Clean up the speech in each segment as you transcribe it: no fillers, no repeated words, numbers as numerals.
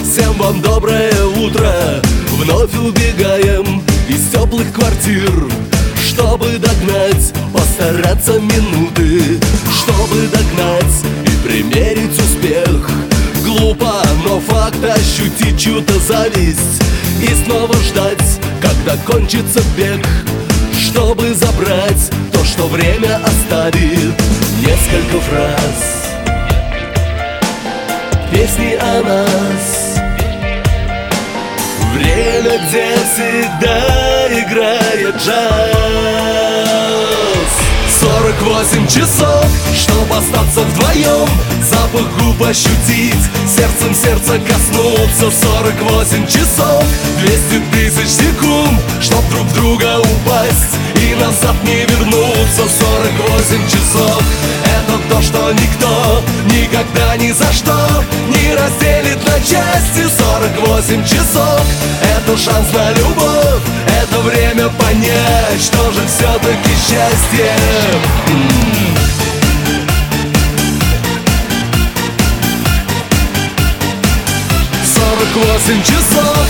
Всем вам доброе утро. Вновь убегаем из теплых квартир, чтобы догнать, постараться минуты, чтобы догнать и примерить успех. Глупо, но факт ощутить чью-то зависть и снова ждать, когда кончится бег, чтобы забрать то, что время оставит. Несколько фраз, песни о нас, время, где всегда играет джаз. 48 часов, чтобы остаться вдвоем, запах губ ощутить, сердцем сердца коснуться. 48 часов, 200 тысяч секунд, чтоб друг в друга упасть и назад не вернуться. 48 часов, это то, что никто никогда ни за что не разделит на части. 48 часов, это шанс на любовь, это время понять, что же все-таки счастье. 48 часов.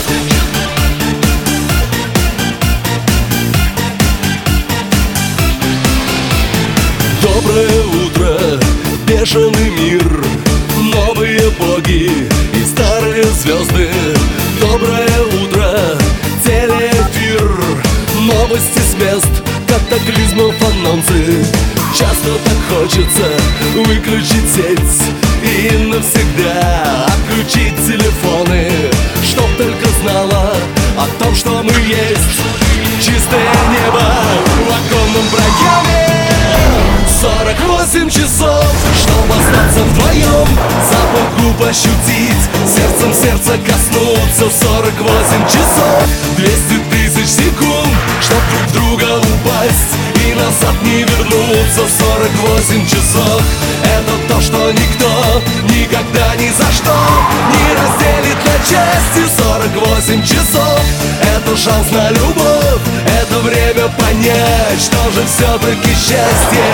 Доброе утро, бешеный мир, новые боги и старые звезды. Доброе утро, телеэфир, новости с мест, катаклизмов, анонсы. Часто так хочется выключить сеть и навсегда отключить телефоны, чтоб только знала о том, что мы есть. Чистое небо в оконном проеме. 48 часов, чтобы остаться вдвоем, запах губ ощутить, сердцем сердца коснуться. 48 часов, 200 тысяч секунд, чтоб друг в друга упасть и назад не вернуться. 48 часов, это то, что никто никогда ни за что не разделит на части. 48 часов, это шанс на любовь, это время понять, что же все-таки счастье.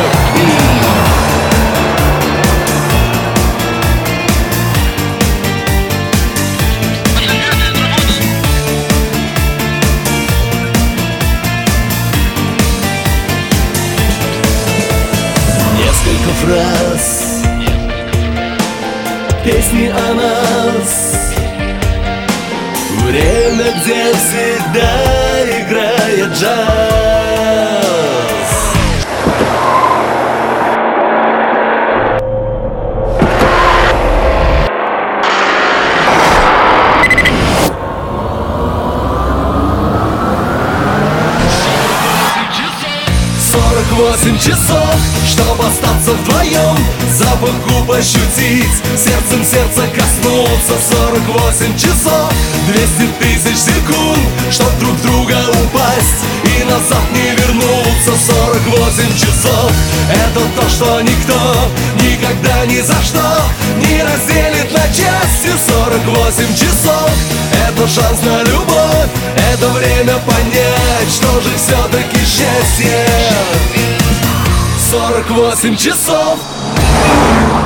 Несколько фраз, песни о нас, время, где всегда играет джаз. 48 часов, чтобы остаться вдвоем, запах губ ощутить, сердцем сердца коснуться. 48 часов, 200 тысяч секунд, чтоб друг в друга упасть и назад не вернуться. 48 часов, это то, что никто никогда ни за что не разделит на части. 48 часов, это шанс на любовь, это время понять, что же все-таки счастье. 48 часов.